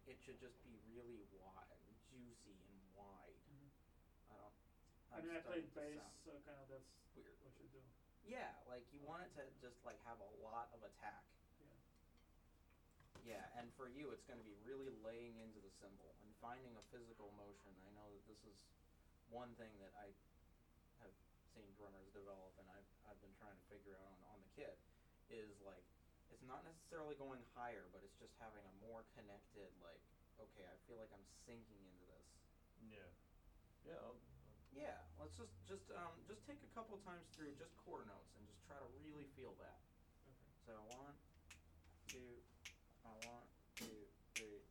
it should just be really wide, juicy and wide. Mhm. I don't. I I'm mean, I starting played to bass, sound so kind of that's weird. what you do. Yeah, like you want it to just like have a lot of attack. Yeah. Yeah, and for you, it's going to be really laying into the cymbal and finding a physical motion. I know that this is one thing that I have seen drummers develop, and I've been trying to figure out on the kit, is like it's not necessarily going higher, but it's just having a more connected like. Okay, I feel like I'm sinking into this. Yeah. Yeah. Yeah, let's just take a couple times through just quarter notes and just try to really feel that. Okay. So 1, 2, 1, 2, 3,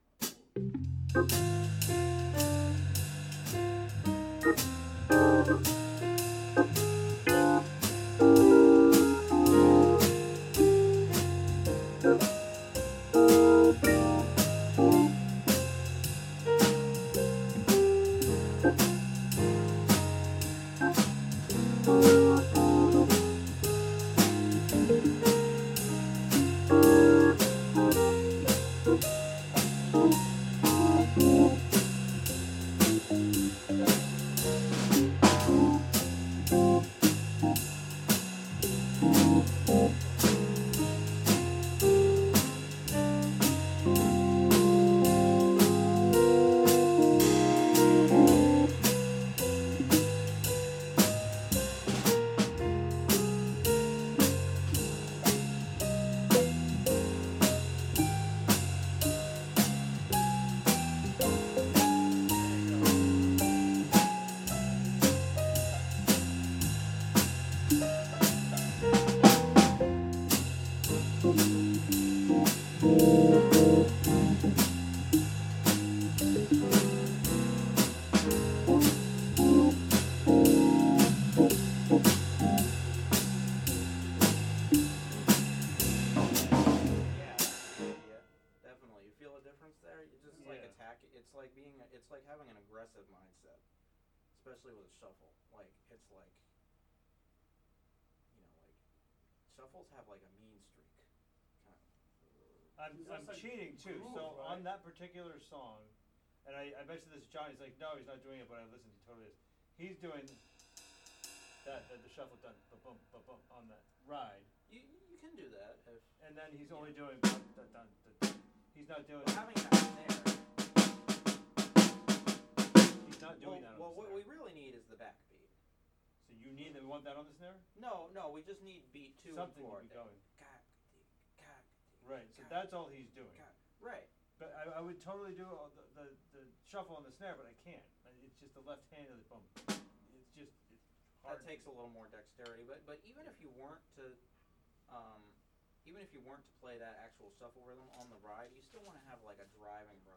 'It's like having an aggressive mindset, especially with a shuffle. Like it's like, shuffles have like a mean streak. Kind of. I'm cheating too. Groove, So right? on that particular song, and I mentioned this to John. He's like, no, he's not doing it. But I listened. He totally is. He's doing that the shuffle done bum bum on that ride. You can do that if. And then he's only doing dun dun dun dun. He's not doing. Well, having that there. He's not doing that. Well, on the what snare. we really need is the backbeat. So you need them. We want that on the snare. No, we just need beat 2 Something and 4. to be going. God. Right. So that's all he's doing. Right. But I would totally do all the shuffle on the snare, but I can't. It's just the left hand of the bum. It's just hard. That takes a little more dexterity, but even if you weren't to, play that actual shuffle rhythm on the ride, you still want to have like a driving ride.